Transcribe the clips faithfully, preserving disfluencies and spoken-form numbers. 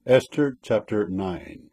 Esther chapter nine.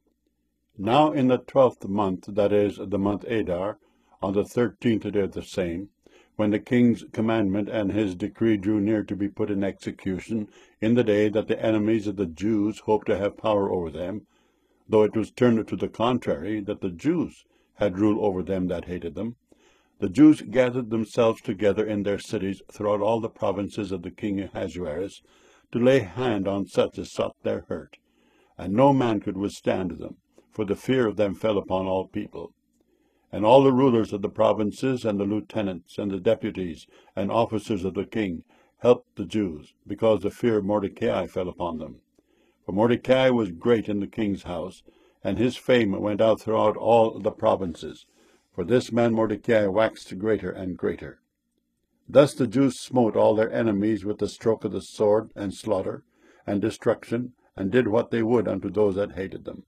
Now in the twelfth month, that is, the month Adar, on the thirteenth day of the same, when the king's commandment and his decree drew near to be put in execution, in the day that the enemies of the Jews hoped to have power over them, though it was turned to the contrary, that the Jews had rule over them that hated them, the Jews gathered themselves together in their cities throughout all the provinces of the king Ahasuerus, to lay hand on such as sought their hurt. And no man could withstand them, for the fear of them fell upon all people. And all the rulers of the provinces, and the lieutenants, and the deputies, and officers of the king, helped the Jews, because the fear of Mordecai fell upon them. For Mordecai was great in the king's house, and his fame went out throughout all the provinces. For this man Mordecai waxed greater and greater. Thus the Jews smote all their enemies with the stroke of the sword, and slaughter, and destruction, and did what they would unto those that hated them.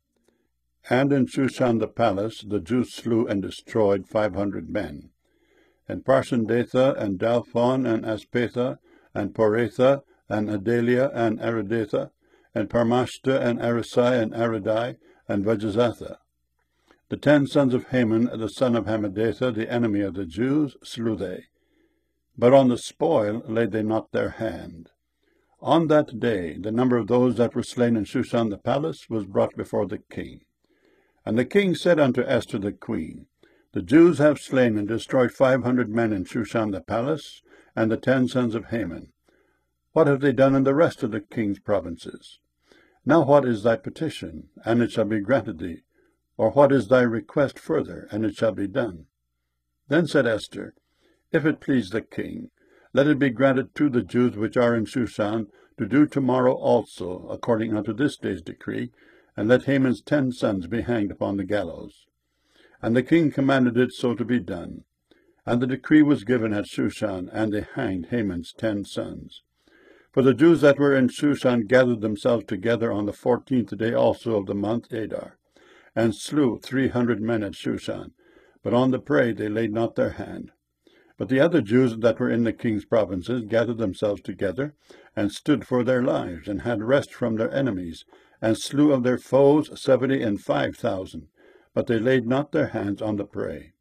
And in Shushan the palace the Jews slew and destroyed five hundred men. And Parshandatha, and Dalphon, and Aspatha, and Poratha, and Adalia, and Aridatha, and Parmashta, and Arisai, and Aridai, and Vajazatha. The ten sons of Haman, the son of Hammedatha, the enemy of the Jews, slew they. But on the spoil laid they not their hand. On that day the number of those that were slain in Shushan the palace was brought before the king. And the king said unto Esther the queen, The Jews have slain and destroyed five hundred men in Shushan the palace, and the ten sons of Haman. What have they done in the rest of the king's provinces? Now what is thy petition, and it shall be granted thee? Or what is thy request further, and it shall be done? Then said Esther, If it please the king, let it be granted to the Jews which are in Shushan to do tomorrow also, according unto this day's decree, and let Haman's ten sons be hanged upon the gallows. And the king commanded it so to be done. And the decree was given at Shushan, and they hanged Haman's ten sons. For the Jews that were in Shushan gathered themselves together on the fourteenth day also of the month Adar, and slew three hundred men at Shushan, but on the prey they laid not their hand. But the other Jews that were in the king's provinces gathered themselves together, and stood for their lives, and had rest from their enemies, and slew of their foes seventy and five thousand, but they laid not their hands on the prey.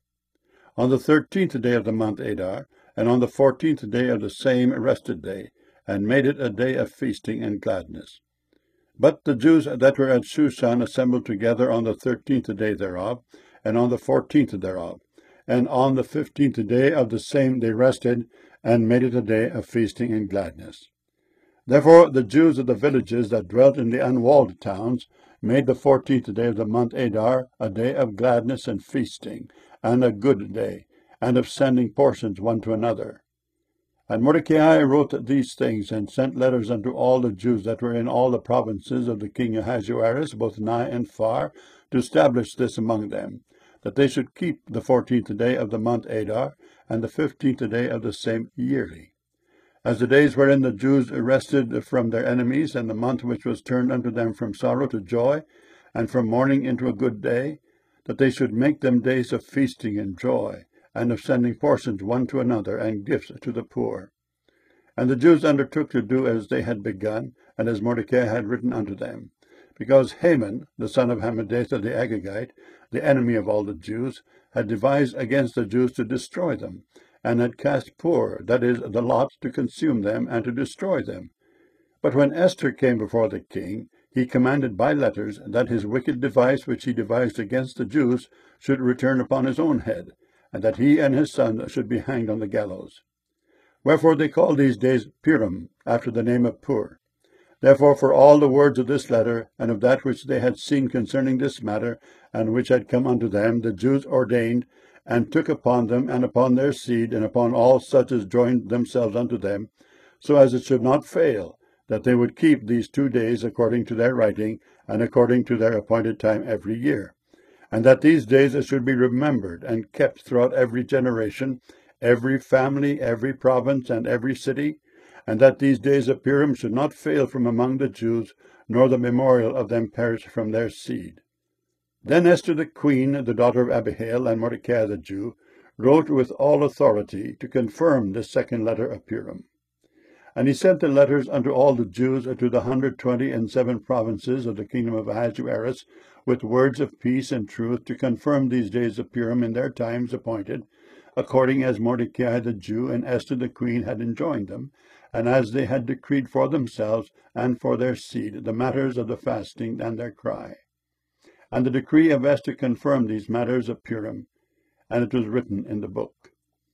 On the thirteenth day of the month Adar, and on the fourteenth day of the same rested they, and made it a day of feasting and gladness. But the Jews that were at Shushan assembled together on the thirteenth day thereof, and on the fourteenth thereof. And on the fifteenth day of the same they rested, and made it a day of feasting and gladness. Therefore the Jews of the villages that dwelt in the unwalled towns made the fourteenth day of the month Adar a day of gladness and feasting, and a good day, and of sending portions one to another. And Mordecai wrote these things, and sent letters unto all the Jews that were in all the provinces of the king Ahasuerus, both nigh and far, to establish this among them, that they should keep the fourteenth day of the month Adar, and the fifteenth day of the same yearly, as the days wherein the Jews rested from their enemies, and the month which was turned unto them from sorrow to joy, and from mourning into a good day, that they should make them days of feasting and joy, and of sending portions one to another, and gifts to the poor. And the Jews undertook to do as they had begun, and as Mordecai had written unto them, because Haman, the son of Hammedatha the Agagite, the enemy of all the Jews, had devised against the Jews to destroy them, and had cast Pur, that is, the lot, to consume them, and to destroy them. But when Esther came before the king, he commanded by letters that his wicked device which he devised against the Jews should return upon his own head, and that he and his son should be hanged on the gallows. Wherefore they call these days Purim, after the name of Pur. Therefore for all the words of this letter, and of that which they had seen concerning this matter, and which had come unto them, the Jews ordained, and took upon them, and upon their seed, and upon all such as joined themselves unto them, so as it should not fail, that they would keep these two days according to their writing, and according to their appointed time every year, and that these days should be remembered and kept throughout every generation, every family, every province, and every city, and that these days of Purim should not fail from among the Jews, nor the memorial of them perish from their seed. Then Esther the queen, the daughter of Abihail, and Mordecai the Jew, wrote with all authority to confirm this second letter of Purim. And he sent the letters unto all the Jews to the hundred twenty and seven provinces of the kingdom of Ahasuerus, with words of peace and truth, to confirm these days of Purim in their times appointed, according as Mordecai the Jew and Esther the queen had enjoined them, and as they had decreed for themselves and for their seed the matters of the fasting and their cry. And the decree of Esther confirmed these matters of Purim, and it was written in the book.